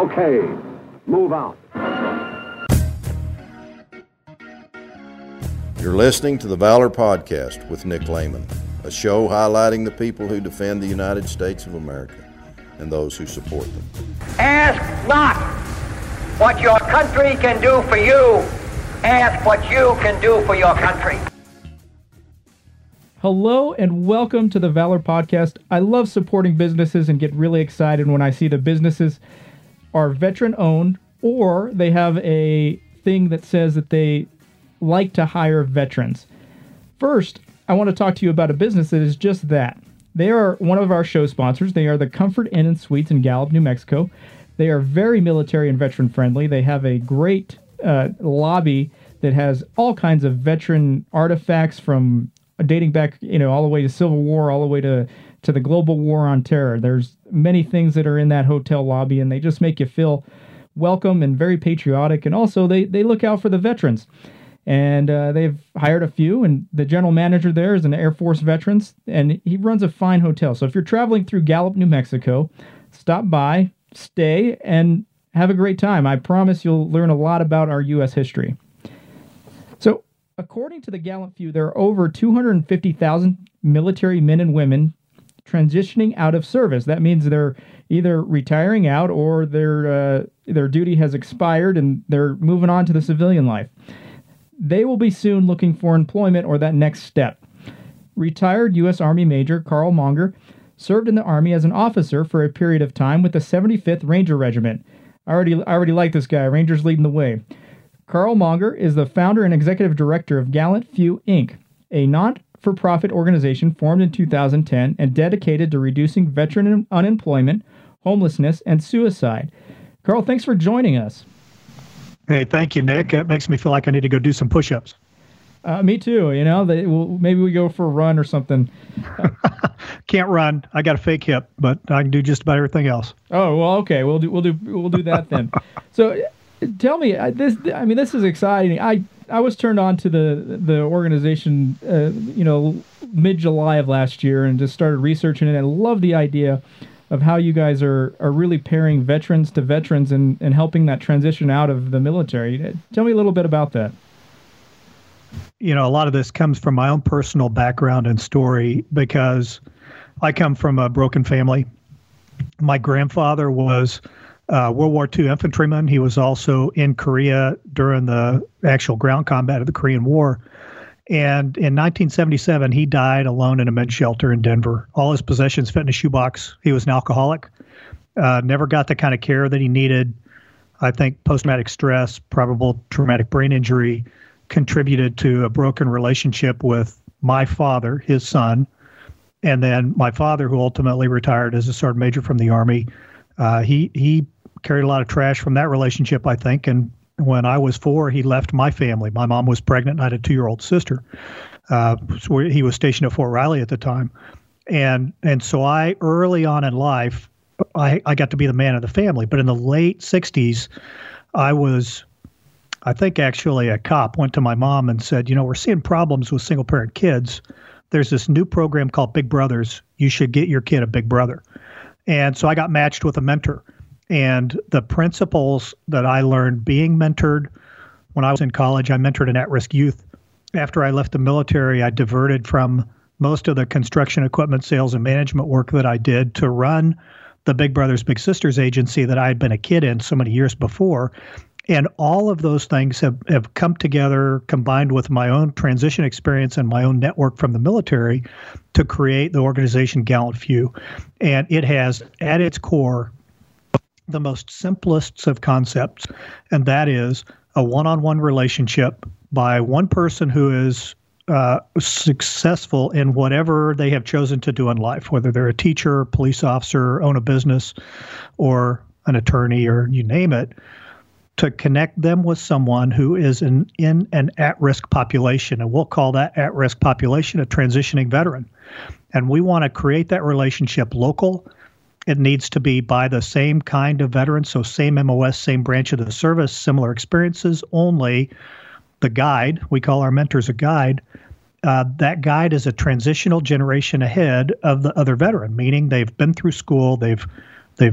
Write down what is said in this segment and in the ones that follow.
Okay, move out. You're listening to the Valor Podcast with Nick Lehman, a show highlighting the people who defend the United States of America and those who support them. Ask not what your country can do for you. Ask what you can do for your country. Hello and welcome to the Valor Podcast. I love supporting businesses and get really excited when I see the businesses are veteran-owned or they have a thing that says that they like to hire veterans. First, I want to talk to you about a business that is just that. They are one of our show sponsors. They are the Comfort Inn and Suites in Gallup, New Mexico. They are very military and veteran friendly. They have a great lobby that has all kinds of veteran artifacts from dating back, all the way to Civil War, all the way to the global war on terror. There's many things that are in that hotel lobby, and they just make you feel welcome and very patriotic. And also, they look out for the veterans. And they've hired a few, and the general manager there is an Air Force veteran, and he runs a fine hotel. So if you're traveling through Gallup, New Mexico, stop by, stay, and have a great time. I promise you'll learn a lot about our U.S. history. So according to the Gallup View, there are over 250,000 military men and women transitioning out of service. That means they're either retiring out or their duty has expired and they're moving on to the civilian life. They will be soon looking for employment or that next step. Retired U.S. Army Major Carl Monger served in the Army as an officer for a period of time with the 75th Ranger Regiment. I already like this guy. Rangers leading the way. Carl Monger is the founder and executive director of Gallant Few, Inc., a not-for-profit organization formed in 2010 and dedicated to reducing veteran unemployment, homelessness, and suicide. Carl, thanks for joining us. Hey, thank you, Nick. It makes me feel like I need to go do some push-ups. Me too. Maybe we go for a run or something. Can't run. I got a fake hip, but I can do just about everything else. Oh well, okay. We'll do that then. So, tell me this is exciting. I was turned on to the organization, mid-July of last year, and just started researching it. I love the idea of how you guys are really pairing veterans to veterans and helping that transition out of the military. Tell me a little bit about that. A lot of this comes from my own personal background and story because I come from a broken family. My grandfather was World War II infantryman. He was also in Korea during the actual ground combat of the Korean War. And in 1977, he died alone in a men's shelter in Denver. All his possessions fit in a shoebox. He was an alcoholic, never got the kind of care that he needed. I think post-traumatic stress, probable traumatic brain injury contributed to a broken relationship with my father, his son, and then my father, who ultimately retired as a sergeant major from the Army. He carried a lot of trash from that relationship, I think, and when I was 4, he left my family. My mom was pregnant, and I had a 2-year-old sister. So he was stationed at Fort Riley at the time. And so I, early on in life, I got to be the man of the family. But in the late 60s, I think actually a cop went to my mom and said, we're seeing problems with single-parent kids. There's this new program called Big Brothers. You should get your kid a big brother. And so I got matched with a mentor. And the principles that I learned being mentored when I was in college, I mentored an at-risk youth. After I left the military, I diverted from most of the construction equipment sales and management work that I did to run the Big Brothers Big Sisters agency that I had been a kid in so many years before. And all of those things have come together, combined with my own transition experience and my own network from the military, to create the organization Gallant Few. And it has, at its core, the most simplest of concepts, and that is a one-on-one relationship by one person who is successful in whatever they have chosen to do in life, whether they're a teacher, police officer, own a business, or an attorney, or you name it, to connect them with someone who is in an at-risk population. And we'll call that at-risk population a transitioning veteran. And we want to create that relationship local. It needs to be by the same kind of veteran, so same MOS, same branch of the service, similar experiences, only the guide, we call our mentors a guide, that guide is a transitional generation ahead of the other veteran, meaning they've been through school, they've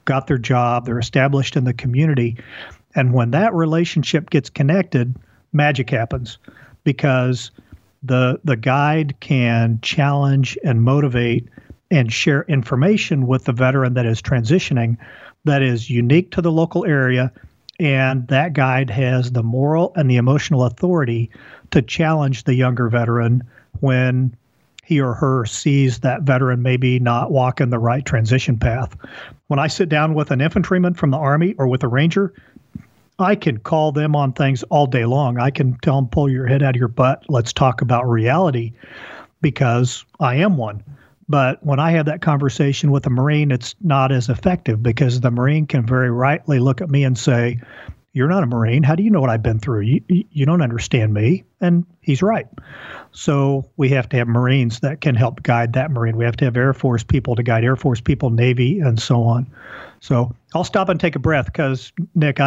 got their job, they're established in the community. And when that relationship gets connected, magic happens, because the guide can challenge and motivate and share information with the veteran that is transitioning that is unique to the local area. And that guide has the moral and the emotional authority to challenge the younger veteran when he or her sees that veteran maybe not walking the right transition path. When I sit down with an infantryman from the Army or with a Ranger, I can call them on things all day long. I can tell them, pull your head out of your butt. Let's talk about reality, because I am one. But when I have that conversation with a Marine, it's not as effective, because the Marine can very rightly look at me and say, "You're not a Marine. How do you know what I've been through? You don't understand me." And he's right. So we have to have Marines that can help guide that Marine. We have to have Air Force people to guide Air Force people, Navy, and so on. So I'll stop and take a breath, because, Nick,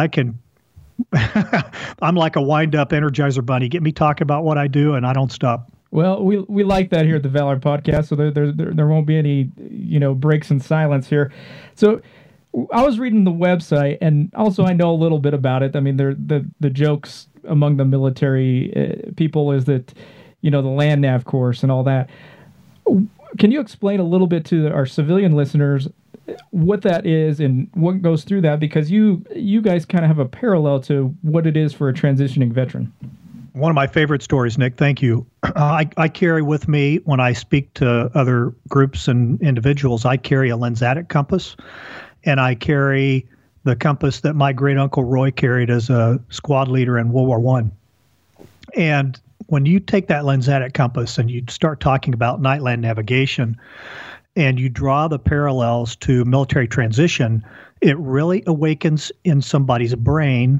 I'm like a wind-up Energizer bunny. Get me talking about what I do, and I don't stop. Well, we like that here at the Valor Podcast, so there won't be any breaks in silence here. So I was reading the website, and also I know a little bit about it. I mean, the jokes among the military people is that the land nav course and all that. Can you explain a little bit to our civilian listeners what that is and what goes through that? Because you guys kind of have a parallel to what it is for a transitioning veteran. One of my favorite stories, Nick. Thank you. I carry with me, when I speak to other groups and individuals, I carry a Lensatic compass, and I carry the compass that my great uncle Roy carried as a squad leader in World War I. And when you take that Lensatic compass and you start talking about nightland navigation, and you draw the parallels to military transition, it really awakens in somebody's brain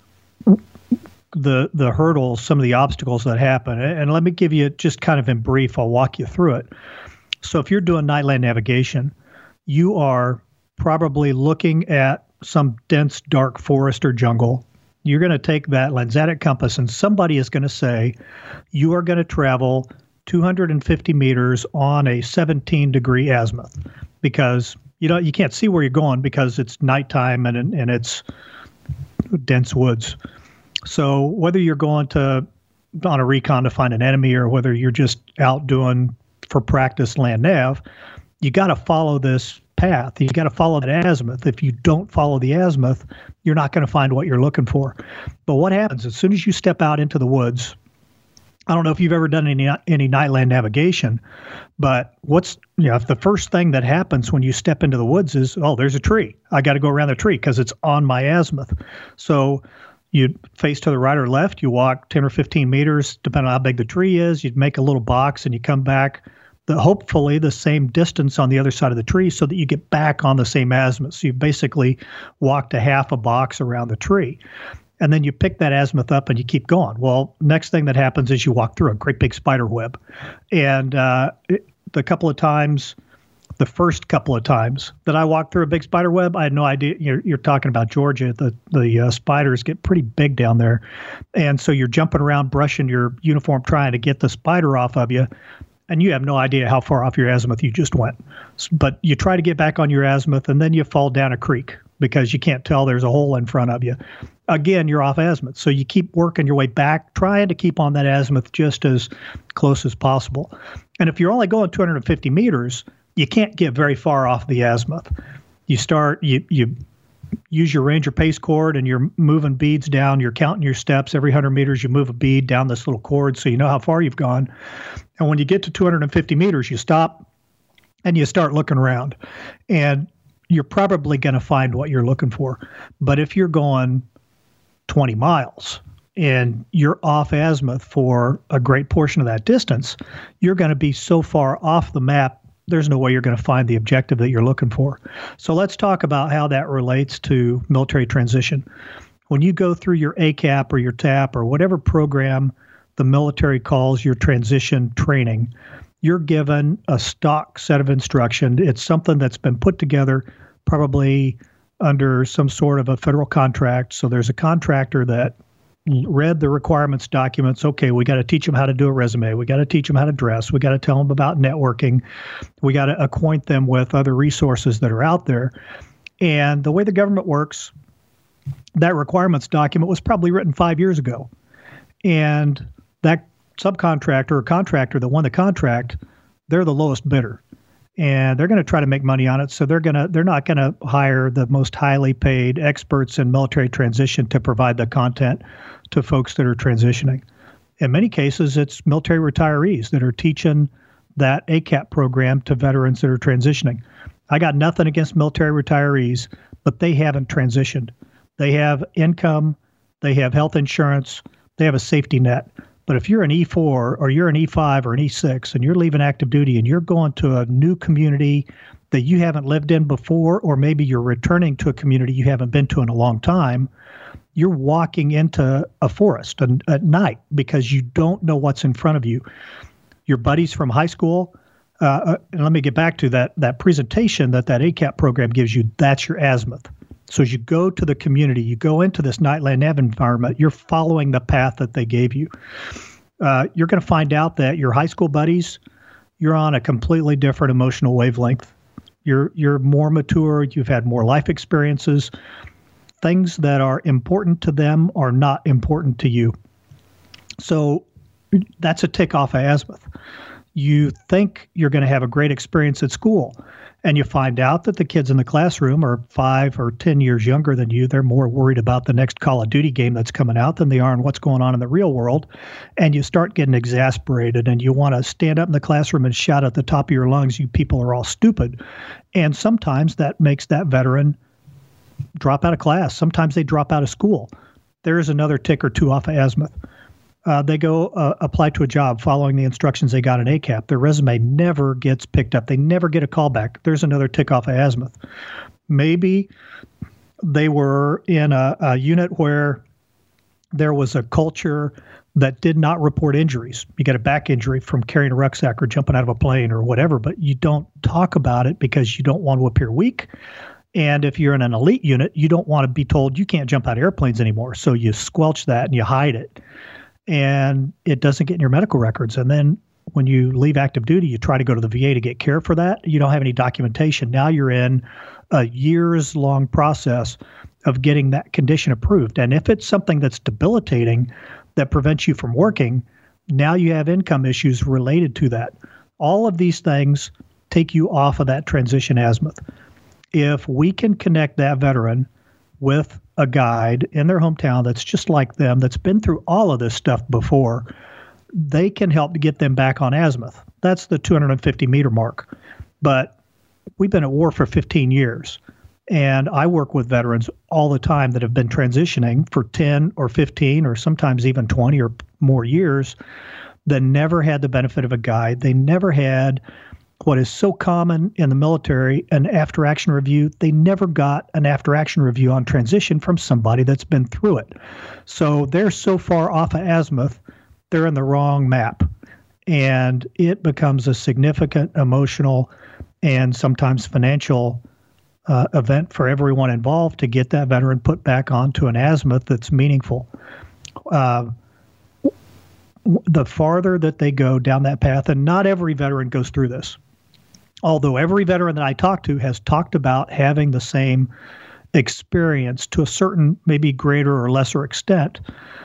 the hurdles, some of the obstacles that happen. And let me give you just kind of in brief, I'll walk you through it. So if you're doing nightland navigation, you are probably looking at some dense, dark forest or jungle. You're going to take that Lensatic compass, and somebody is going to say, you are going to travel 250 meters on a 17-degree azimuth, because you can't see where you're going because it's nighttime and it's dense woods. So whether you're going on a recon to find an enemy, or whether you're just out doing for practice land nav, you got to follow this path. You got to follow that azimuth. If you don't follow the azimuth, you're not going to find what you're looking for. But what happens as soon as you step out into the woods? I don't know if you've ever done any nightland navigation, but if the first thing that happens when you step into the woods is, oh, there's a tree. I got to go around the tree because it's on my azimuth. So you face to the right or left, you walk 10 or 15 meters, depending on how big the tree is. You'd make a little box and you come back hopefully the same distance on the other side of the tree, so that you get back on the same azimuth. So you basically walked a half a box around the tree. And then you pick that azimuth up and you keep going. Well, next thing that happens is you walk through a great big spider web. And the first couple of times that I walked through a big spider web, I had no idea. You're talking about Georgia. The spiders get pretty big down there. And so you're jumping around, brushing your uniform, trying to get the spider off of you. And you have no idea how far off your azimuth you just went. But you try to get back on your azimuth, and then you fall down a creek because you can't tell there's a hole in front of you. Again, you're off azimuth. So you keep working your way back, trying to keep on that azimuth just as close as possible. And if you're only going 250 meters, you can't get very far off the azimuth. You use your Ranger pace cord, and you're moving beads down. You're counting your steps. Every 100 meters, you move a bead down this little cord so you know how far you've gone. And when you get to 250 meters, you stop and you start looking around. And you're probably going to find what you're looking for. But if you're going 20 miles and you're off azimuth for a great portion of that distance, you're going to be so far off the map, there's no way you're going to find the objective that you're looking for. So let's talk about how that relates to military transition. When you go through your ACAP or your TAP or whatever program the military calls your transition training, you're given a stock set of instruction. It's something that's been put together probably under some sort of a federal contract. So there's a contractor that read the requirements documents. Okay, we got to teach them how to do a resume. We got to teach them how to dress. We got to tell them about networking. We got to acquaint them with other resources that are out there. And the way the government works, that requirements document was probably written 5 years ago. And that subcontractor or contractor that won the contract, they're the lowest bidder. And they're going to try to make money on it. So they're not going to hire the most highly paid experts in military transition to provide the content to folks that are transitioning. In many cases, it's military retirees that are teaching that ACAP program to veterans that are transitioning. I got nothing against military retirees, but they haven't transitioned. They have income, they have health insurance, they have a safety net. But if you're an E4 or you're an E5 or an E6 and you're leaving active duty and you're going to a new community that you haven't lived in before, or maybe you're returning to a community you haven't been to in a long time, you're walking into a forest at night because you don't know what's in front of you. Your buddies from high school, and let me get back to that presentation that ACAP program gives you, that's your azimuth. So as you go to the community, you go into this Nightland Nav environment, you're following the path that they gave you. You're going to find out that your high school buddies, you're on a completely different emotional wavelength. You're more mature, you've had more life experiences. Things that are important to them are not important to you. So that's a tick off of azimuth. You think you're going to have a great experience at school, and you find out that the kids in the classroom are 5 or 10 years younger than you. They're more worried about the next Call of Duty game that's coming out than they are on what's going on in the real world. And you start getting exasperated, and you want to stand up in the classroom and shout at the top of your lungs, you people are all stupid. And sometimes that makes that veteran drop out of class. Sometimes they drop out of school. There is another tick or two off of azimuth. They go apply to a job following the instructions they got in ACAP. Their resume never gets picked up. They never get a call back. There's another tick off of azimuth. Maybe they were in a unit where there was a culture that did not report injuries. You get a back injury from carrying a rucksack or jumping out of a plane or whatever, but you don't talk about it because you don't want to appear weak. And if you're in an elite unit, you don't want to be told you can't jump out of airplanes anymore. So you squelch that and you hide it. And it doesn't get in your medical records. And then when you leave active duty, you try to go to the VA to get care for that. You don't have any documentation. Now you're in a years-long process of getting that condition approved. And if it's something that's debilitating that prevents you from working, now you have income issues related to that. All of these things take you off of that transition azimuth. If we can connect that veteran with a guide in their hometown that's just like them, that's been through all of this stuff before, they can help to get them back on azimuth. That's the 250-meter mark. But we've been at war for 15 years, and I work with veterans all the time that have been transitioning for 10 or 15 or sometimes even 20 or more years that never had the benefit of a guide. They never had what is so common in the military, an after-action review. They never got an after-action review on transition from somebody that's been through it. So they're so far off of azimuth, they're in the wrong map. And it becomes a significant emotional and sometimes financial event for everyone involved to get that veteran put back onto an azimuth that's meaningful. The farther that they go down that path, and not every veteran goes through this, although every veteran that I talk to has talked about having the same experience to a certain, maybe greater or lesser extent.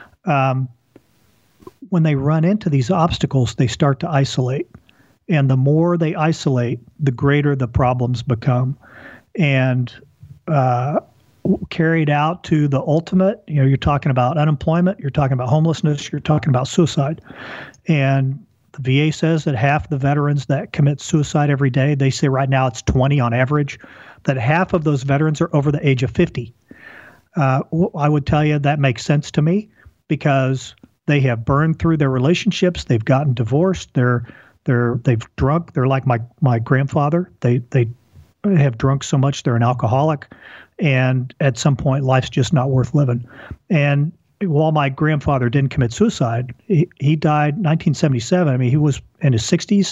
When they run into these obstacles, they start to isolate. And the more they isolate, the greater the problems become. And carried out to the ultimate, you're talking about unemployment, you're talking about homelessness, you're talking about suicide. And the VA says that half the veterans that commit suicide every day, they say right now it's 20 on average, that half of those veterans are over the age of 50. I would tell you that makes sense to me because they have burned through their relationships. They've gotten divorced. They've drunk. They're like my grandfather. They have drunk so much they're an alcoholic. And at some point, life's just not worth living. And while my grandfather didn't commit suicide, he died in 1977. I mean, he was in his 60s.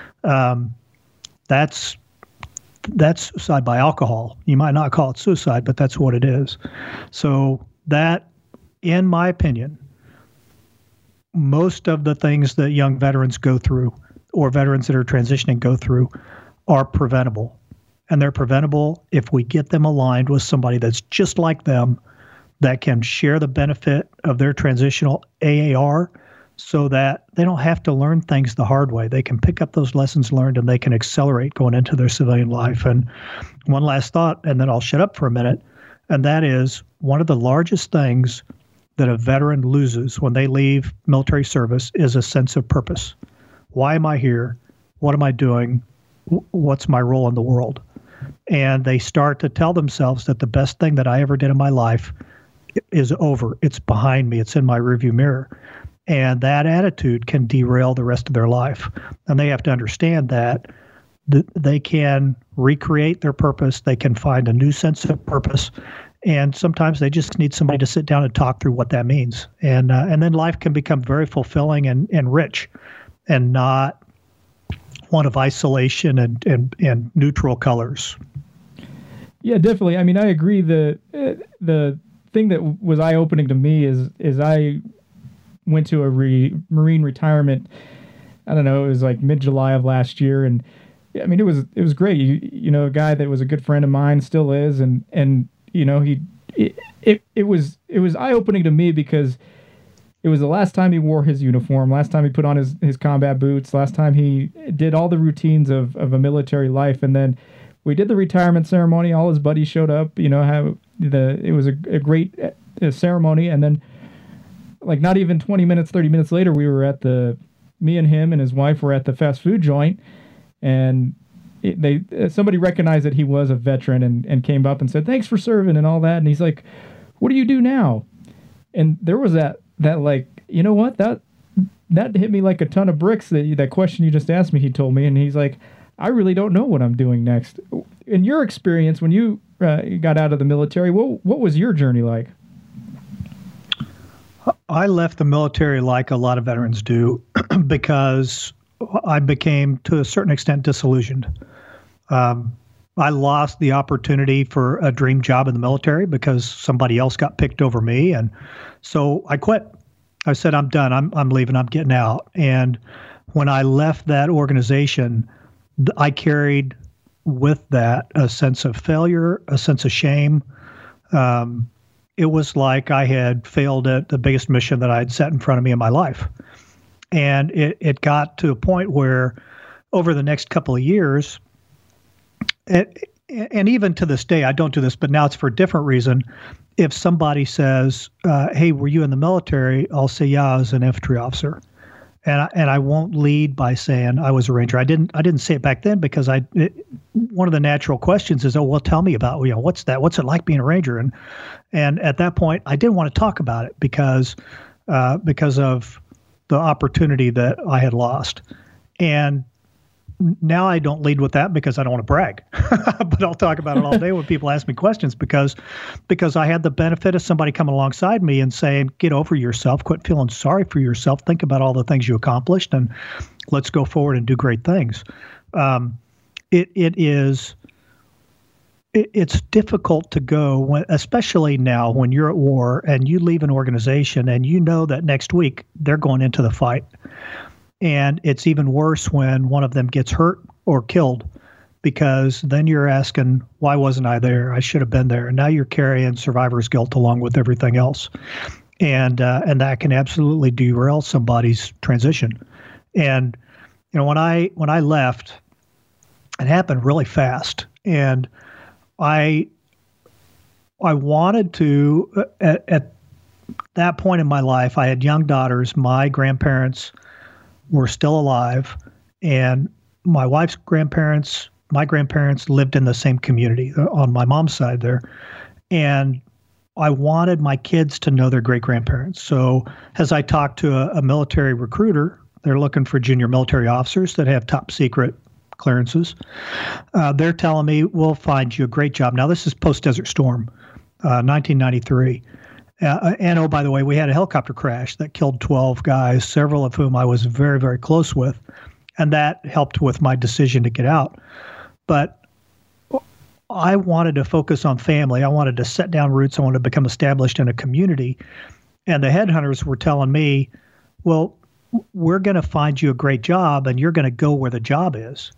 That's suicide by alcohol. You might not call it suicide, but that's what it is. So that, in my opinion, most of the things that young veterans go through or veterans that are transitioning go through are preventable. and they're preventable if we get them aligned with somebody that's just like them, that can share the benefit of their transitional AAR so that they don't have to learn things the hard way. They can pick up those lessons learned and they can accelerate going into their civilian life. And one last thought, and then I'll shut up for a minute, and that is one of the largest things that a veteran loses when they leave military service is a sense of purpose. Why am I here? What am I doing? What's my role in the world? And they start to tell themselves that the best thing that I ever did in my life is over. It's behind me. It's in my rearview mirror. And that attitude can derail the rest of their life. And they have to understand that they can recreate their purpose. They can find a new sense of purpose. And sometimes they just need somebody to sit down and talk through what that means. And then life can become very fulfilling and rich, and not one of isolation and neutral colors. Yeah, definitely. I mean, I agree. The thing that was eye-opening to me is I went to a Marine retirement. I don't know, it was like mid-July of last year, and I mean, it was great. You know, a guy that was a good friend of mine, still is, and you know, it was eye-opening to me because it was the last time he wore his uniform, last time he put on his combat boots, last time he did all the routines of a military life. And then we did the retirement ceremony. All his buddies showed up. You know, it was a great ceremony. And then, like, not even 20 minutes, 30 minutes later, me and him and his wife were at the fast food joint, and somebody recognized that he was a veteran and came up and said, "Thanks for serving," and all that. And he's like, "What do you do now?" And there was that like, you know what, that hit me like a ton of bricks. That question you just asked me, he told me, and he's like, "I really don't know what I'm doing next." In your experience, when you got out of the military, what was your journey like? I left the military like a lot of veterans do because I became, to a certain extent, disillusioned. I lost the opportunity for a dream job in the military because somebody else got picked over me. And so I quit. I said, I'm done. I'm leaving. I'm getting out. And when I left that organization, I carried with that a sense of failure, a sense of shame. It was like I had failed at the biggest mission that I had set in front of me in my life. And it got to a point where over the next couple of years, and even to this day, I don't do this, but now it's for a different reason. If somebody says, "Hey, were you in the military?" I'll say, "Yeah, I was an infantry officer," and I won't lead by saying I was a Ranger. I didn't say it back then because one of the natural questions is, "Oh, well, tell me about, you know, what's that? What's it like being a Ranger?" And at that point, I didn't want to talk about it because of the opportunity that I had lost. And now I don't lead with that because I don't want to brag, but I'll talk about it all day when people ask me questions because I had the benefit of somebody coming alongside me and saying, "Get over yourself, quit feeling sorry for yourself, think about all the things you accomplished, and let's go forward and do great things." It's difficult to go, especially now when you're at war and you leave an organization and you know that next week they're going into the fight. And it's even worse when one of them gets hurt or killed, because then you're asking, why wasn't I there? I should have been there. And now you're carrying survivor's guilt along with everything else. And that can absolutely derail somebody's transition. And, you know, when I left, it happened really fast. And I wanted to, at that point in my life, I had young daughters. My grandparents were still alive, and my wife's grandparents, my grandparents lived in the same community on my mom's side there. And I wanted my kids to know their great-grandparents. So as I talked to a military recruiter, they're looking for junior military officers that have top secret clearances. They're telling me, "We'll find you a great job." Now, this is post-Desert Storm, 1993. And oh, by the way, we had a helicopter crash that killed 12 guys, several of whom I was very, very close with. And that helped with my decision to get out. But I wanted to focus on family. I wanted to set down roots. I wanted to become established in a community. And the headhunters were telling me, "Well, we're going to find you a great job and you're going to go where the job is."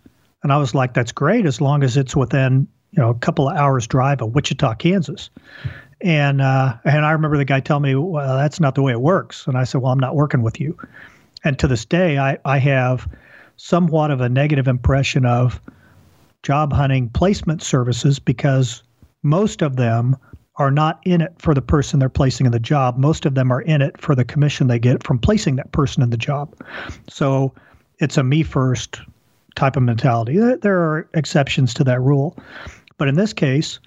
And I was like, that's great as long as it's within, a couple of hours drive of Wichita, Kansas. And I remember the guy telling me, well, that's not the way it works. And I said, well, I'm not working with you. And to this day, I have somewhat of a negative impression of job hunting placement services because most of them are not in it for the person they're placing in the job. Most of them are in it for the commission they get from placing that person in the job. So it's a me first type of mentality. There are exceptions to that rule. But in this case,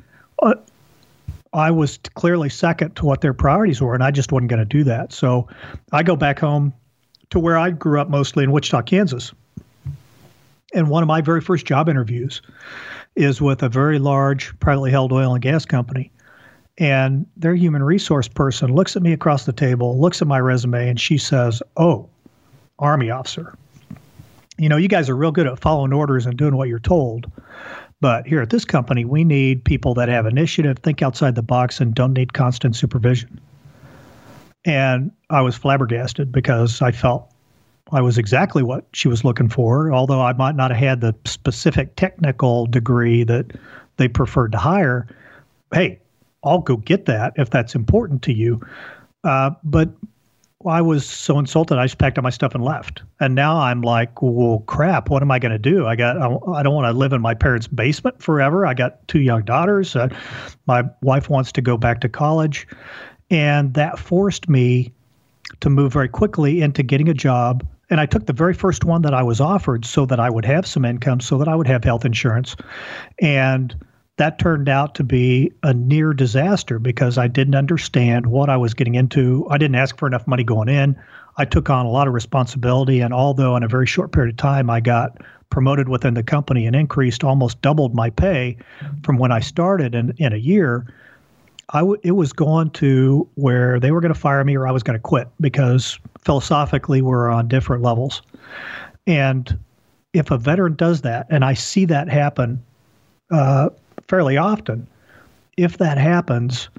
I was clearly second to what their priorities were, and I just wasn't going to do that. So I go back home to where I grew up, mostly in Wichita, Kansas. And one of my very first job interviews is with a very large privately held oil and gas company. And their human resource person looks at me across the table, looks at my resume, and she says, "Oh, Army officer. You guys are real good at following orders and doing what you're told. But here at this company, we need people that have initiative, think outside the box, and don't need constant supervision." And I was flabbergasted because I felt I was exactly what she was looking for, although I might not have had the specific technical degree that they preferred to hire. Hey, I'll go get that if that's important to you. But I was so insulted, I just packed up my stuff and left. And now I'm like, well, crap, what am I going to do? I don't want to live in my parents' basement forever. I got 2 young daughters. My wife wants to go back to college. And that forced me to move very quickly into getting a job. And I took the very first one that I was offered so that I would have some income, so that I would have health insurance. And that turned out to be a near disaster because I didn't understand what I was getting into. I didn't ask for enough money going in. I took on a lot of responsibility. And although in a very short period of time, I got promoted within the company and increased, almost doubled my pay from when I started in a year, it was going to where they were going to fire me or I was going to quit because philosophically we're on different levels. And if a veteran does that, and I see that happen fairly often, if that happens,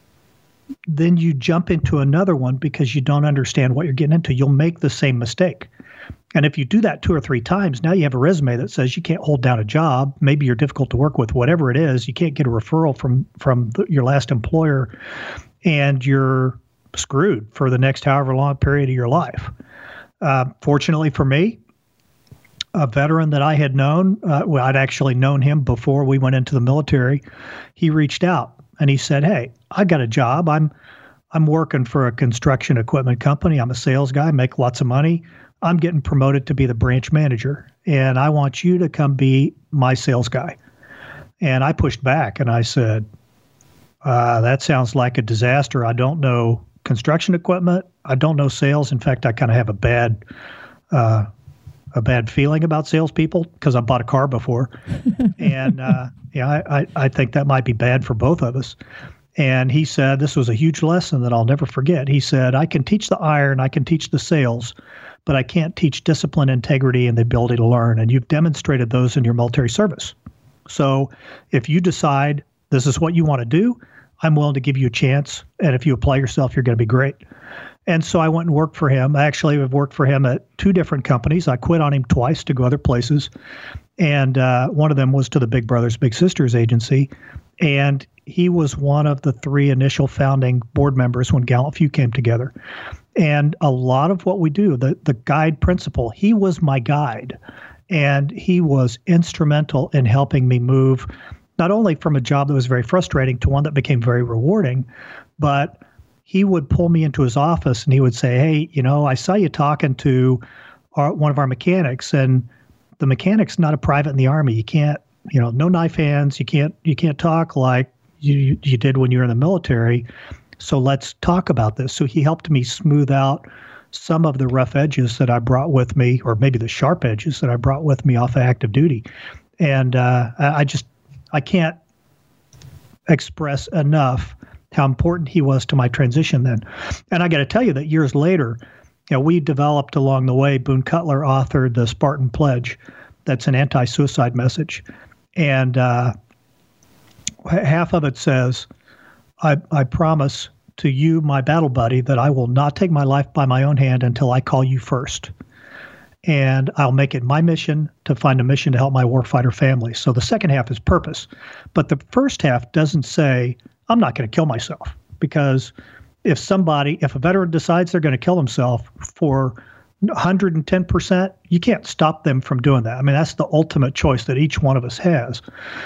then you jump into another one because you don't understand what you're getting into. You'll make the same mistake. And if you do that 2 or 3 times, now you have a resume that says you can't hold down a job. Maybe you're difficult to work with, whatever it is. You can't get a referral from your last employer, and you're screwed for the next however long period of your life. Fortunately for me, a veteran that I had known, I'd actually known him before we went into the military. He reached out and he said, "Hey, I got a job. I'm working for a construction equipment company. I'm a sales guy, make lots of money. I'm getting promoted to be the branch manager, and I want you to come be my sales guy." And I pushed back and I said, that sounds like a disaster. I don't know construction equipment. I don't know sales. In fact, I kind of have a bad feeling about salespeople because I bought a car before. And I think that might be bad for both of us. And he said, this was a huge lesson that I'll never forget. He said, "I can teach the iron, I can teach the sales, but I can't teach discipline, integrity, and the ability to learn. And you've demonstrated those in your military service. So if you decide this is what you want to do, I'm willing to give you a chance. And if you apply yourself, you're going to be great." And so I went and worked for him. I actually have worked for him at 2 different companies. I quit on him twice to go other places. And one of them was to the Big Brothers Big Sisters agency. And he was one of the 3 initial founding board members when Gallant Few came together. And a lot of what we do, the guide principle, he was my guide. And he was instrumental in helping me move not only from a job that was very frustrating to one that became very rewarding, but he would pull me into his office and he would say, "Hey, I saw you talking to one of our mechanics, and the mechanic's not a private in the Army. You can't, no knife hands. You can't talk like you did when you were in the military. So let's talk about this." So he helped me smooth out some of the rough edges that I brought with me, or maybe the sharp edges that I brought with me off of active duty. And I can't express enough how important he was to my transition then. And I got to tell you that years later, we developed along the way, Boone Cutler authored the Spartan Pledge. That's an anti-suicide message. And half of it says, I promise to you, my battle buddy, that I will not take my life by my own hand until I call you first. and I'll make it my mission to find a mission to help my warfighter family. So the second half is purpose. But the first half doesn't say, I'm not going to kill myself, because if a veteran decides they're going to kill themselves for 110%, you can't stop them from doing that. I mean, that's the ultimate choice that each one of us has.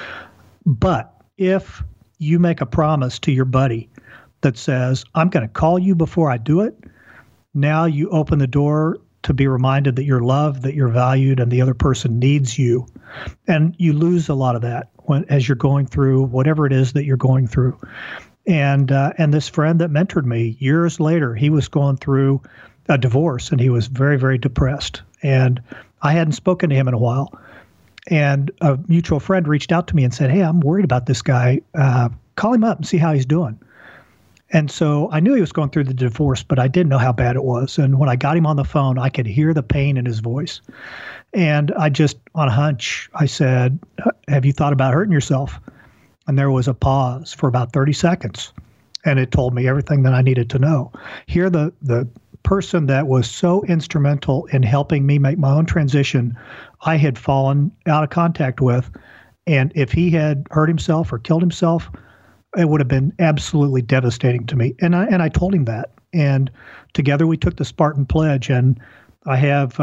But if you make a promise to your buddy that says, I'm going to call you before I do it, now you open the door to be reminded that you're loved, that you're valued, and the other person needs you. And you lose a lot of that as you're going through whatever it is that you're going through. And this friend that mentored me years later, he was going through a divorce, and he was very, very depressed. And I hadn't spoken to him in a while. And a mutual friend reached out to me and said, hey, I'm worried about this guy. Call him up and see how he's doing. And so I knew he was going through the divorce, but I didn't know how bad it was. And when I got him on the phone, I could hear the pain in his voice. And I just, on a hunch, I said, have you thought about hurting yourself? And there was a pause for about 30 seconds. And it told me everything that I needed to know. Here, the person that was so instrumental in helping me make my own transition, I had fallen out of contact with. And if he had hurt himself or killed himself, it would have been absolutely devastating to me. And I told him that. And together we took the Spartan Pledge. And I have,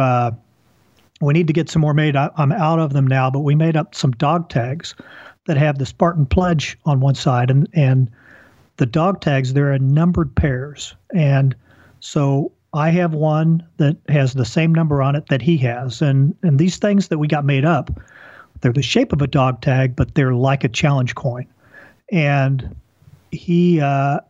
we need to get some more made. I'm out of them now, but we made up some dog tags that have the Spartan Pledge on one side. And the dog tags, they're in numbered pairs. And so I have one that has the same number on it that he has. And these things that we got made up, they're the shape of a dog tag, but they're like a challenge coin. And he,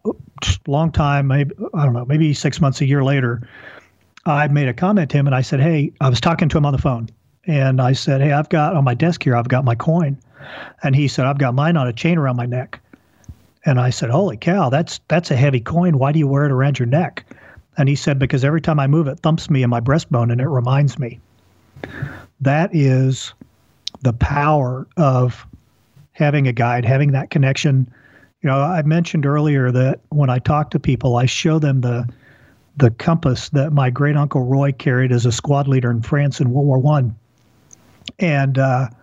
long time, maybe, I don't know, maybe 6 months, a year later, I made a comment to him and I said, hey, I was talking to him on the phone. And I said, hey, I've got on my desk here, I've got my coin. And he said, I've got mine on a chain around my neck. And I said, holy cow, that's a heavy coin. Why do you wear it around your neck? And he said, because every time I move, it thumps me in my breastbone and it reminds me. That is the power of having a guide, having that connection. You know, I mentioned earlier that when I talk to people, I show them the compass that my great uncle Roy carried as a squad leader in France in World War I. And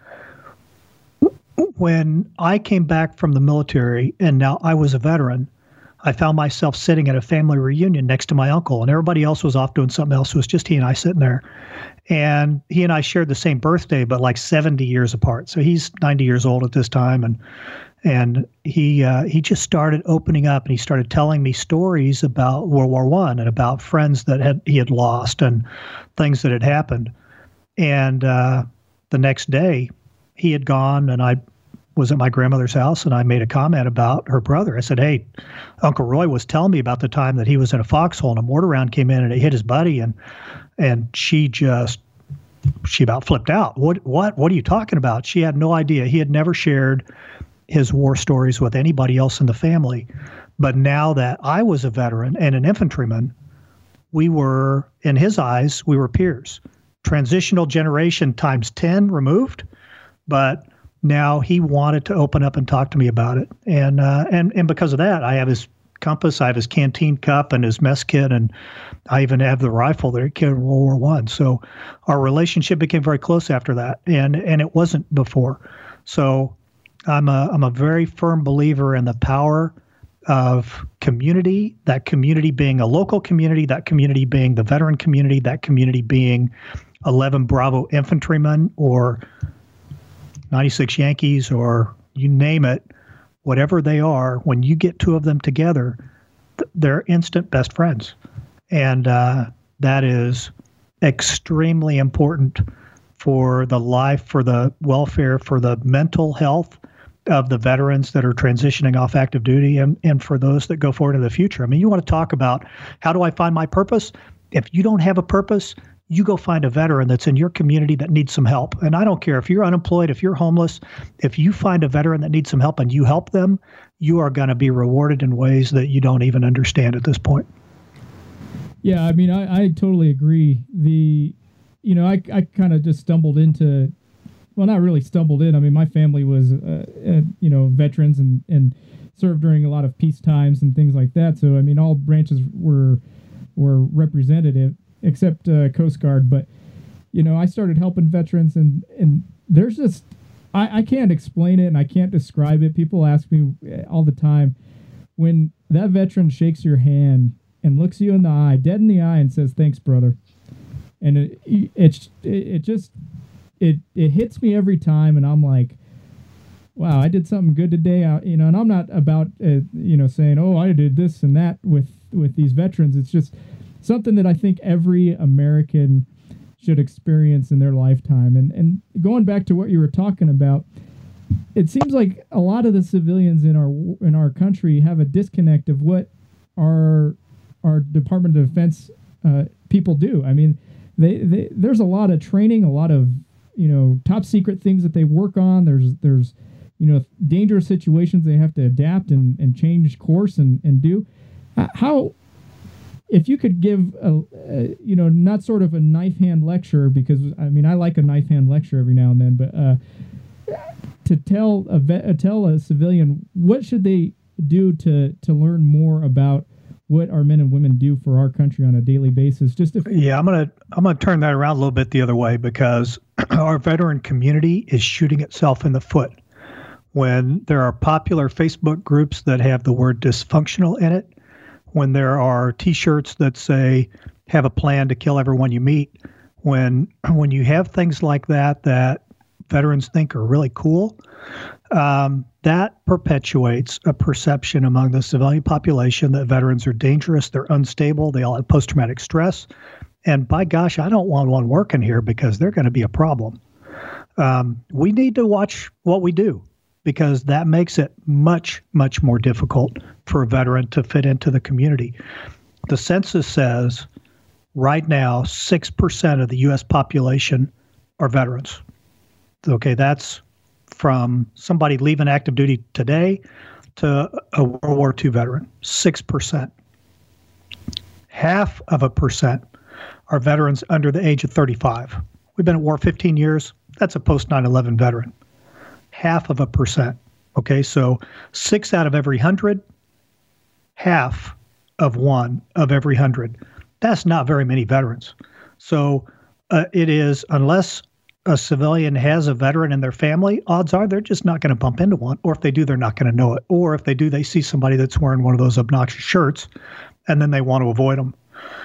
when I came back from the military and now I was a veteran, I found myself sitting at a family reunion next to my uncle, and everybody else was off doing something else. It was just he and I sitting there. And he and I shared the same birthday, but like 70 years apart. So he's 90 years old at this time. And he just started opening up, and he started telling me stories about World War I and about friends that he had lost and things that had happened. And the next day he had gone, and I was at my grandmother's house, and I made a comment about her brother. I said, hey, Uncle Roy was telling me about the time that he was in a foxhole and a mortar round came in and it hit his buddy. And she about flipped out. What are you talking about? She had no idea. He had never shared his war stories with anybody else in the family. But now that I was a veteran and an infantryman, we were, in his eyes, we were peers. Transitional generation times 10 removed, but now he wanted to open up and talk to me about it. And because of that, I have his compass, I have his canteen cup and his mess kit, and I even have the rifle that he killed in World War I. So our relationship became very close after that, and it wasn't before. So I'm a very firm believer in the power of community, that community being a local community, that community being the veteran community, that community being 11 Bravo infantrymen or 96 Yankees or you name it, whatever they are, when you get two of them together, they're instant best friends. And that is extremely important for the life, for the welfare, for the mental health of the veterans that are transitioning off active duty and for those that go forward in the future. I mean, you want to talk about how do I find my purpose? If you don't have a purpose, you go find a veteran that's in your community that needs some help. And I don't care if you're unemployed, if you're homeless, if you find a veteran that needs some help and you help them, you are going to be rewarded in ways that you don't even understand at this point. Yeah, I mean, I totally agree. I kind of just stumbled into, well, not really stumbled in. I mean, my family was, veterans and served during a lot of peace times and things like that. So, I mean, all branches were representative, except Coast Guard. But, I started helping veterans, and there's just, I can't explain it and I can't describe it. People ask me all the time, when that veteran shakes your hand and looks you in the eye, dead in the eye, and says, "Thanks, brother." And it hits me every time, and I'm like, wow, I did something good today. And I'm not about, saying, oh, I did this and that with these veterans. It's just something that I think every American should experience in their lifetime. And going back to what you were talking about, it seems like a lot of the civilians in our country have a disconnect of what our Department of Defense people do. I mean, there's a lot of training, a lot of top secret things that they work on. There's dangerous situations they have to adapt and change course and do. How, if you could give not sort of a knife hand lecture, because I mean I like a knife hand lecture every now and then, but to tell a civilian what should they do to learn more about what our men and women do for our country on a daily basis. I'm gonna turn that around a little bit the other way, because our veteran community is shooting itself in the foot when there are popular Facebook groups that have the word dysfunctional in it, when there are T-shirts that say have a plan to kill everyone you meet, when you have things like that veterans think are really cool, that perpetuates a perception among the civilian population that veterans are dangerous, they're unstable, they all have post-traumatic stress, and by gosh, I don't want one working here because they're going to be a problem. We need to watch what we do, because that makes it much, much more difficult for a veteran to fit into the community. The census says right now 6% of the U.S. population are veterans. Okay, that's from somebody leaving active duty today to a World War II veteran, 6%. 0.5% are veterans under the age of 35. We've been at war 15 years. That's a post 9/11 veteran. 0.5%. Okay, so 6 out of every 100, half of 1 of every 100. That's not very many veterans. So it is, unless a civilian has a veteran in their family, odds are they're just not going to bump into one. Or if they do, they're not going to know it. Or if they do, they see somebody that's wearing one of those obnoxious shirts, and then they want to avoid them.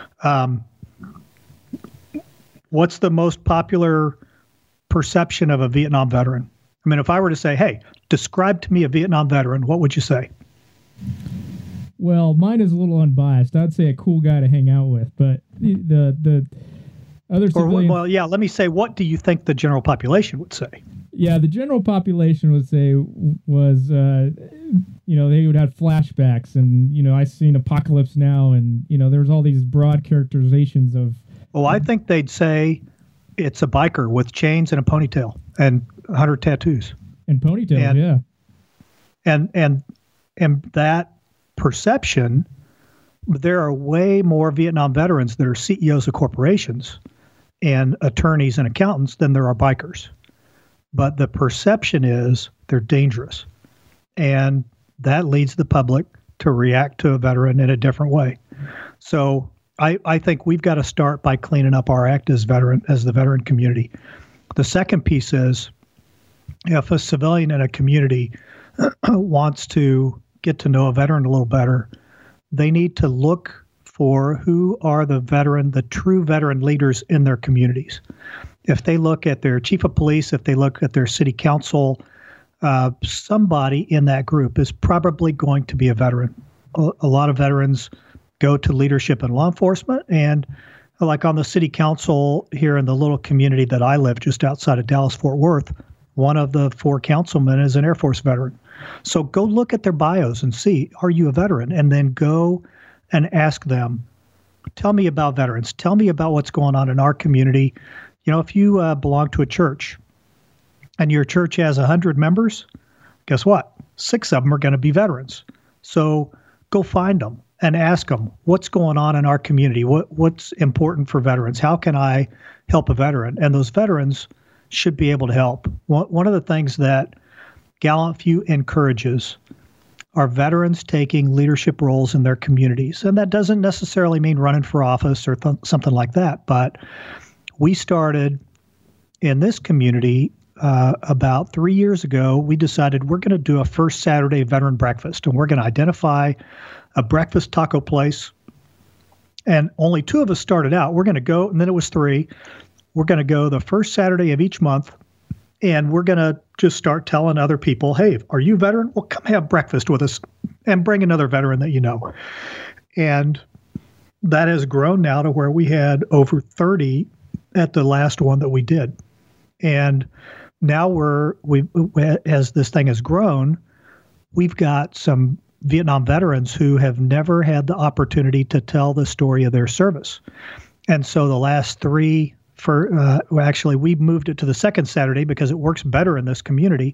What's the most popular perception of a Vietnam veteran? I mean, if I were to say, hey, describe to me a Vietnam veteran, what would you say? Well, mine is a little unbiased. I'd say a cool guy to hang out with, but the other civilians... Well, yeah, let me say, what do you think the general population would say? Yeah, the general population would say was, they would have flashbacks, and, I've seen Apocalypse Now, and, there's all these broad characterizations of... Well, I think they'd say it's a biker with chains and a ponytail and 100 tattoos. And ponytails, yeah. And that perception, there are way more Vietnam veterans that are CEOs of corporations and attorneys and accountants than there are bikers. But the perception is they're dangerous. And that leads the public to react to a veteran in a different way. So I think we've got to start by cleaning up our act as the veteran community. The second piece is, if a civilian in a community wants to get to know a veteran a little better, they need to look for who are the true veteran leaders in their communities. If they look at their chief of police, if they look at their city council, somebody in that group is probably going to be a veteran. A lot of veterans go to leadership in law enforcement, and like on the city council here in the little community that I live just outside of Dallas-Fort Worth, one of the 4 councilmen is an Air Force veteran. So go look at their bios and see, are you a veteran? And then go and ask them, tell me about veterans. Tell me about what's going on in our community. If you belong to a church and your church has 100 members, guess what? 6 of them are going to be veterans. So go find them and ask them, what's going on in our community? What's important for veterans? How can I help a veteran? And those veterans should be able to help. One of the things that Gallant Few encourages are veterans taking leadership roles in their communities. And that doesn't necessarily mean running for office or something like that, but we started in this community about 3 years ago. We decided we're going to do a first Saturday veteran breakfast, and we're going to identify a breakfast taco place. And only 2 of us started out. We're going to go, and then it was 3. We're going to go the first Saturday of each month, and we're going to just start telling other people, hey, are you a veteran? Well, come have breakfast with us and bring another veteran that you know. And that has grown now to where we had over 30 at the last one that we did. And now as this thing has grown, we've got some Vietnam veterans who have never had the opportunity to tell the story of their service. And so the last 3 actually, we moved it to the second Saturday because it works better in this community.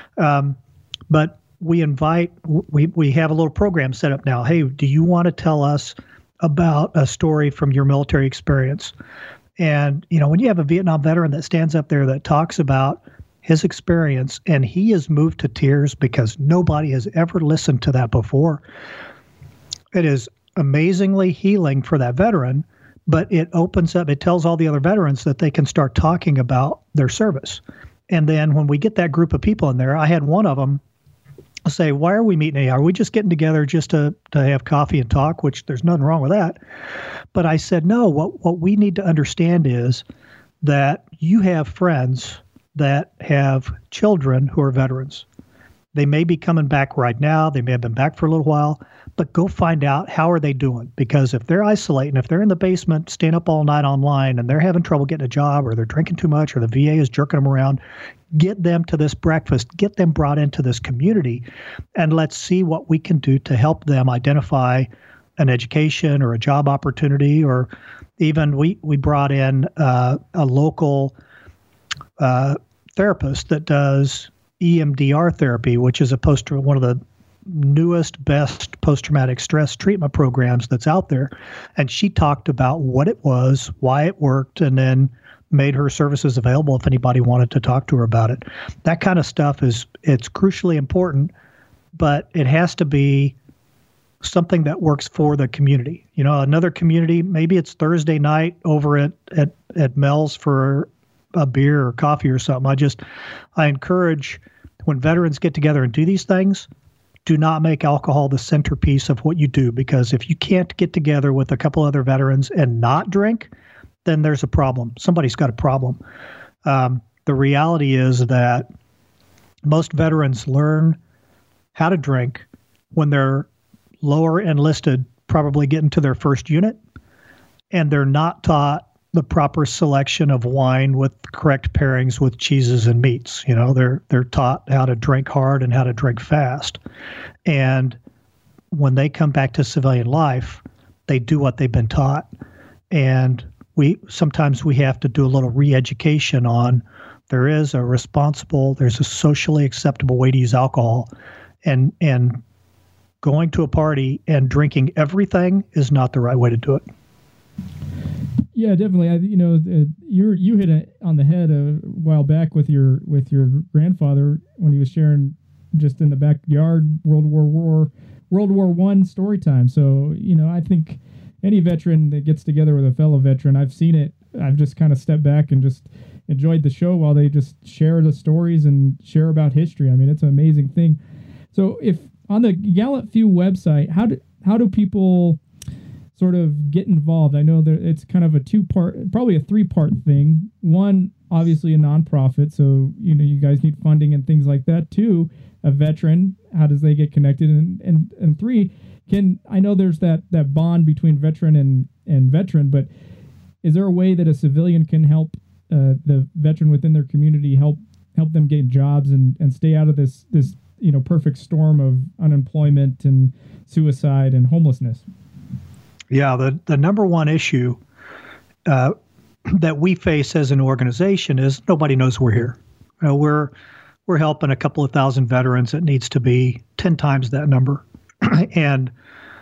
But we have a little program set up now. Hey, do you want to tell us about a story from your military experience? And, when you have a Vietnam veteran that stands up there that talks about his experience, and he is moved to tears because nobody has ever listened to that before, it is amazingly healing for that veteran. But it opens up, it tells all the other veterans that they can start talking about their service. And then when we get that group of people in there, I had one of them say, why are we meeting here? Are we just getting together just to have coffee and talk, which there's nothing wrong with that. But I said, no, what we need to understand is that you have friends that have children who are veterans. They may be coming back right now. They may have been back for a little while, but go find out how are they doing. Because if they're isolating, if they're in the basement, staying up all night online, and they're having trouble getting a job, or they're drinking too much, or the VA is jerking them around, get them to this breakfast, get them brought into this community, and let's see what we can do to help them identify an education or a job opportunity. Or even we brought in a local therapist that does EMDR therapy, which is one of the newest, best post-traumatic stress treatment programs that's out there. And she talked about what it was, why it worked, and then made her services available if anybody wanted to talk to her about it. That kind of stuff it's crucially important, but it has to be something that works for the community. Another community, maybe it's Thursday night over at Mel's for a beer or coffee or something. I encourage, when veterans get together and do these things, do not make alcohol the centerpiece of what you do, because if you can't get together with a couple other veterans and not drink, then there's a problem. Somebody's got a problem. The reality is that most veterans learn how to drink when they're lower enlisted, probably getting to their first unit, and they're not taught the proper selection of wine with correct pairings with cheeses and meats. They're taught how to drink hard and how to drink fast. And when they come back to civilian life, they do what they've been taught. And sometimes we have to do a little re-education on there's a socially acceptable way to use alcohol, and going to a party and drinking everything is not the right way to do it. Yeah, definitely. You hit it on the head a while back with your grandfather when he was sharing just in the backyard World War I story time. So I think any veteran that gets together with a fellow veteran, I've seen it. I've just kind of stepped back and just enjoyed the show while they just share the stories and share about history. I mean, it's an amazing thing. So if on the Gallant Few website, how do people sort of get involved? I know that it's kind of a 2-part, probably a 3-part thing. One, obviously a nonprofit, so you guys need funding and things like that. 2, a veteran, how does they get connected? And 3, I know there's that bond between veteran and veteran, but is there a way that a civilian can help the veteran within their community, help them get jobs and stay out of this perfect storm of unemployment and suicide and homelessness? Yeah, the number one issue that we face as an organization is nobody knows we're here. We're helping a couple of thousand veterans. It needs to be 10 times that number, and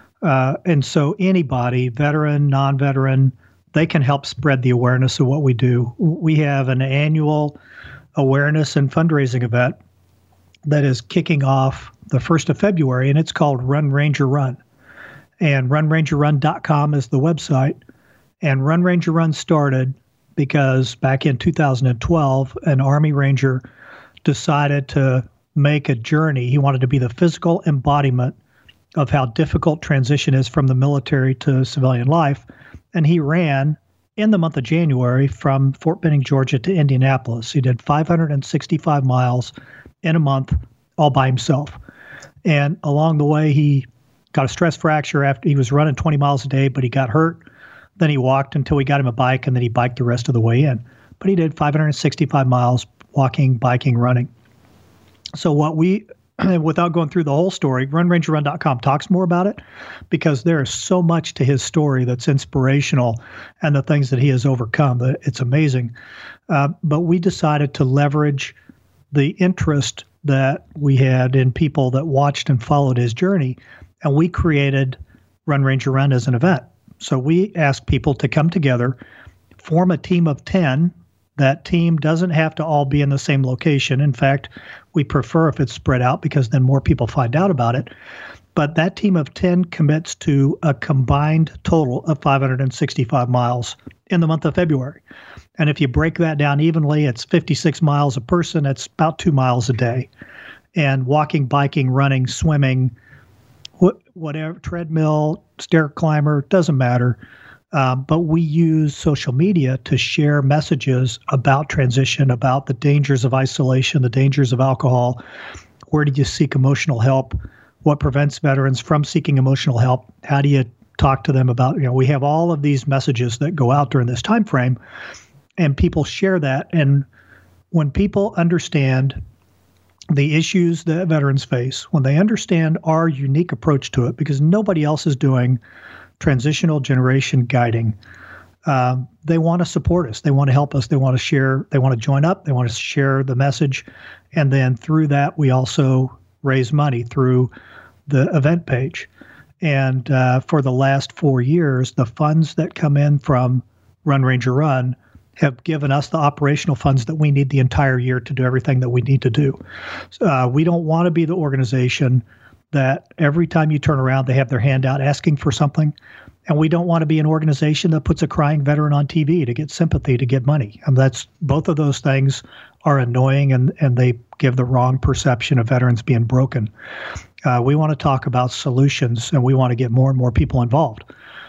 so anybody, veteran, non-veteran, they can help spread the awareness of what we do. We have an annual awareness and fundraising event that is kicking off the 1st of February, and it's called Run Ranger Run. And runrangerrun.com is the website. And Run Ranger Run started because back in 2012, an Army Ranger decided to make a journey. He wanted to be the physical embodiment of how difficult transition is from the military to civilian life. And he ran in the month of January from Fort Benning, Georgia to Indianapolis. He did 565 miles in a month all by himself. And along the way, he got a stress fracture after he was running 20 miles a day, but he got hurt. Then he walked until we got him a bike, and then he biked the rest of the way in. But he did 565 miles walking, biking, running. So what we, without going through the whole story, RunRangerRun.com talks more about it because there is so much to his story that's inspirational and the things that he has overcome. It's amazing. But we decided to leverage the interest that we had in people that watched and followed his journey, and we created Run Ranger Run as an event. So we asked people to come together, form a team of 10. That team doesn't have to all be in the same location. In fact, we prefer if it's spread out because then more people find out about it. But that team of 10 commits to a combined total of 565 miles in the month of February. And if you break that down evenly, it's 56 miles a person. It's about 2 miles a day. And walking, biking, running, swimming, whatever, treadmill, stair climber, doesn't matter. But we use social media to share messages about transition, about the dangers of isolation, the dangers of alcohol. Where do you seek emotional help? What prevents veterans from seeking emotional help? How do you talk to them about, we have all of these messages that go out during this time frame, and people share that. And when people understand the issues that veterans face, when they understand our unique approach to it, because nobody else is doing transitional generation guiding, they want to support us. They want to help us. They want to share. They want to join up. They want to share the message. And then through that, we also raise money through the event page. And for the last 4 years, the funds that come in from Run Ranger Run have given us the operational funds that we need the entire year to do everything that we need to do. We don't want to be the organization that every time you turn around, they have their hand out asking for something. And we don't want to be an organization that puts a crying veteran on TV to get sympathy, to get money. And both of those things are annoying, and they give the wrong perception of veterans being broken. We want to talk about solutions, and we want to get more and more people involved.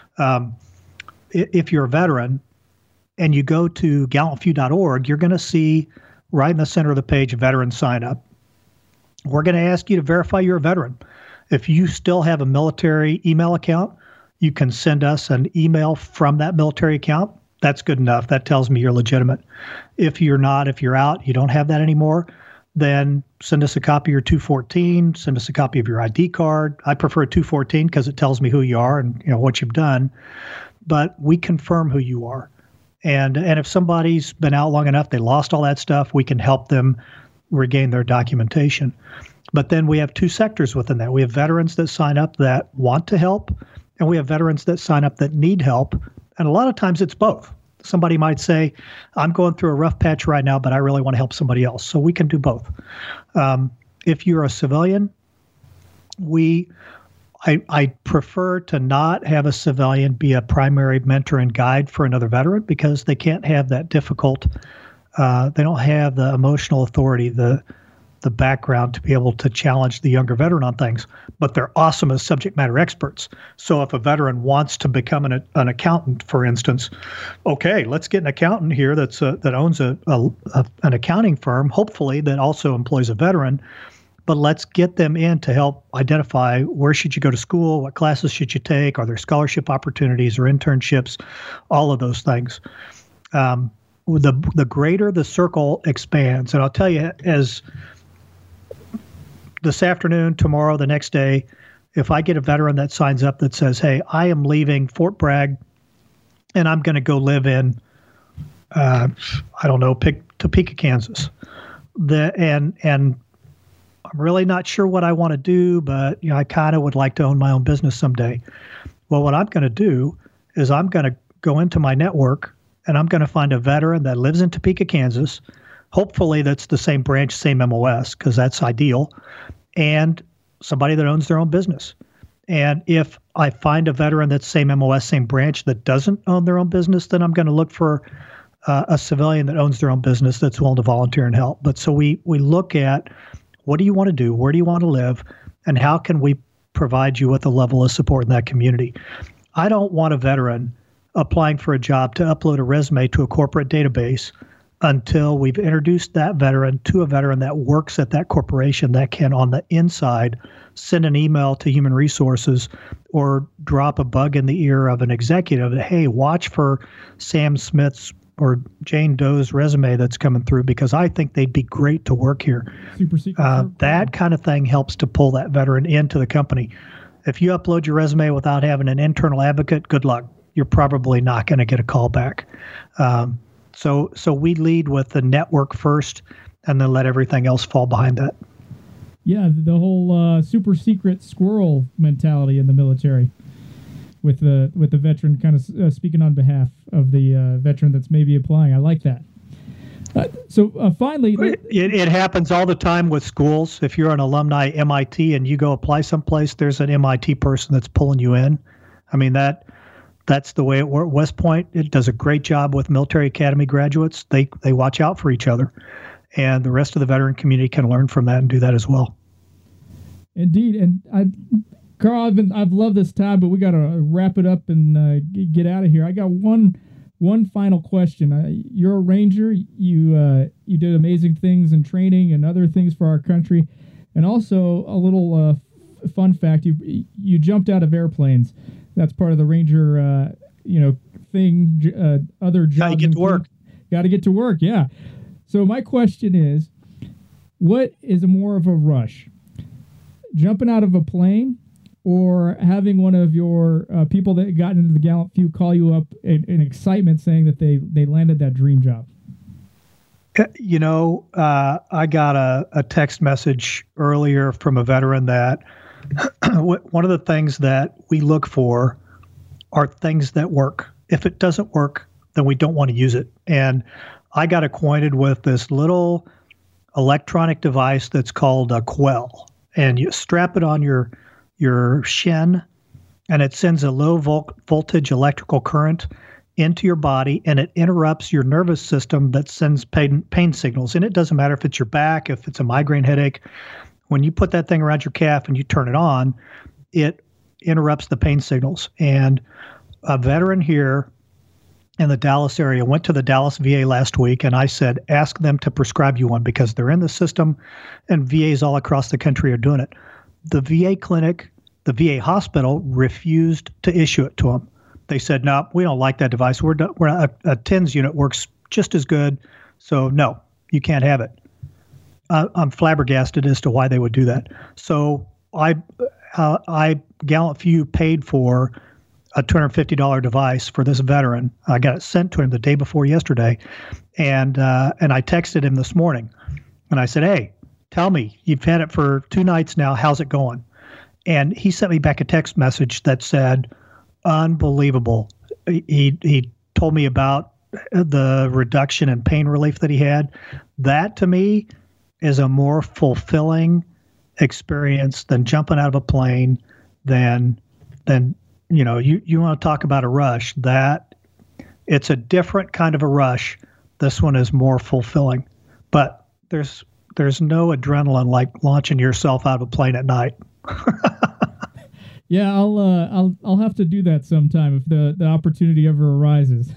If you're a veteran and you go to gallantview.org, you're going to see right in the center of the page, veteran sign up. We're going to ask you to verify you're a veteran. If you still have a military email account, you can send us an email from that military account. That's good enough. That tells me you're legitimate. If you're not, if you're out, you don't have that anymore, then send us a copy of your 214, send us a copy of your ID card. I prefer a 214 because it tells me who you are and what you've done. But we confirm who you are. And if somebody's been out long enough, they lost all that stuff, we can help them regain their documentation. But then we have two sectors within that. We have veterans that sign up that want to help, and we have veterans that sign up that need help. And a lot of times it's both. Somebody might say, I'm going through a rough patch right now, but I really want to help somebody else. So we can do both. If you're a civilian, I prefer to not have a civilian be a primary mentor and guide for another veteran because they can't have that difficult, they don't have the emotional authority, the background to be able to challenge the younger veteran on things, but they're awesome as subject matter experts. So if a veteran wants to become an accountant, for instance, okay, let's get an accountant here that owns an accounting firm, hopefully that also employs a veteran, but let's get them in to help identify where should you go to school, what classes should you take, are there scholarship opportunities or internships, all of those things. The greater the circle expands, and I'll tell you, as this afternoon, tomorrow, the next day, if I get a veteran that signs up that says, hey, I am leaving Fort Bragg and I'm going to go live in, Topeka, Kansas. And I'm really not sure what I want to do, but I kind of would like to own my own business someday. Well, what I'm going to do is I'm going to go into my network and I'm going to find a veteran that lives in Topeka, Kansas. Hopefully that's the same branch, same MOS, because that's ideal, and somebody that owns their own business. And if I find a veteran that's same MOS, same branch that doesn't own their own business, then I'm going to look for a civilian that owns their own business that's willing to volunteer and help. But so we look at, what do you want to do? Where do you want to live? And how can we provide you with a level of support in that community? I don't want a veteran applying for a job to upload a resume to a corporate database until we've introduced that veteran to a veteran that works at that corporation that can, on the inside, send an email to human resources or drop a bug in the ear of an executive that, hey, watch for Sam Smith's or Jane Doe's resume that's coming through because I think they'd be great to work here. Super secret. That kind of thing helps to pull that veteran into the company. If you upload your resume without having an internal advocate, good luck. You're probably not going to get a call back. So we lead with the network first and then let everything else fall behind that. Yeah, the whole super secret squirrel mentality in the military with the veteran kind of speaking on behalf of the veteran that's maybe applying. I like that. So finally... It happens all the time with schools. If you're an alumni MIT and you go apply someplace, there's an MIT person that's pulling you in. I mean, that's the way it works. West Point, it does a great job with military academy graduates. They watch out for each other. And the rest of the veteran community can learn from that and do that as well. Indeed. And Carl, I've loved this time, but we got to wrap it up and get out of here. I got one final question. You're a Ranger. You did amazing things in training and other things for our country. And also a little fun fact, you jumped out of airplanes. That's part of the Ranger, thing, other jobs. Got to get to work. Got to get to work, yeah. So my question is, what is more of a rush? Jumping out of a plane or having one of your people that got into the gallant few call you up in excitement saying that they landed that dream job? I got a text message earlier from a veteran that one of the things that we look for are things that work. If it doesn't work, then we don't want to use it. And I got acquainted with this little electronic device that's called a Quell. And you strap it on your shin, and it sends a low voltage electrical current into your body, and it interrupts your nervous system that sends pain signals. And it doesn't matter if it's your back, if it's a migraine headache. When you put that thing around your calf and you turn it on, it interrupts the pain signals. And a veteran here in the Dallas area went to the Dallas VA last week, and I said, ask them to prescribe you one because they're in the system, and VAs all across the country are doing it. The VA clinic, the VA hospital refused to issue it to them. They said, no, we don't like that device. We're a TENS unit works just as good, so no, you can't have it. I'm flabbergasted as to why they would do that. So I gallant few paid for a $250 device for this veteran. I got it sent to him the day before yesterday, and I texted him this morning, and I said, hey, tell me, you've had it for 2 nights now. How's it going? And he sent me back a text message that said, unbelievable. He told me about the reduction in pain relief that he had. That to me is a more fulfilling experience than jumping out of a plane, than you want to talk about a rush. That it's a different kind of a rush. This one is more fulfilling. But there's no adrenaline like launching yourself out of a plane at night. Yeah, I'll have to do that sometime if the opportunity ever arises.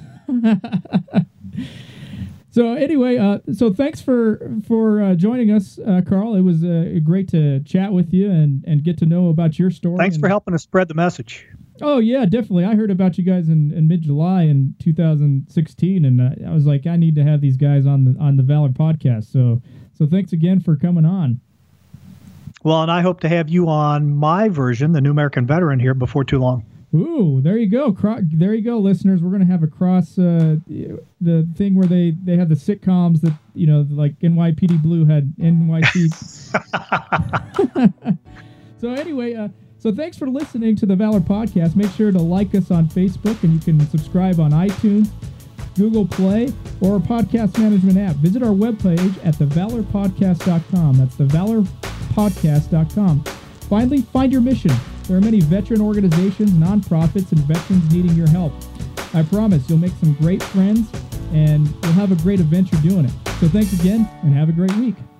So anyway, so thanks for joining us, Carl. It was great to chat with you and get to know about your story. Thanks for helping us spread the message. Oh yeah, definitely. I heard about you guys in mid-July in 2016, and I was like, I need to have these guys on the Valor podcast. So thanks again for coming on. Well, and I hope to have you on my version, the New American Veteran, here before too long. Ooh, there you go. There you go, listeners. We're going to have across the thing where they have the sitcoms that, like NYPD Blue had NYC. So anyway, so thanks for listening to the Valor Podcast. Make sure to like us on Facebook, and you can subscribe on iTunes, Google Play, or our podcast management app. Visit our webpage at thevalorpodcast.com. That's thevalorpodcast.com. Finally, find your mission. There are many veteran organizations, nonprofits, and veterans needing your help. I promise you'll make some great friends and you'll have a great adventure doing it. So thanks again, and have a great week.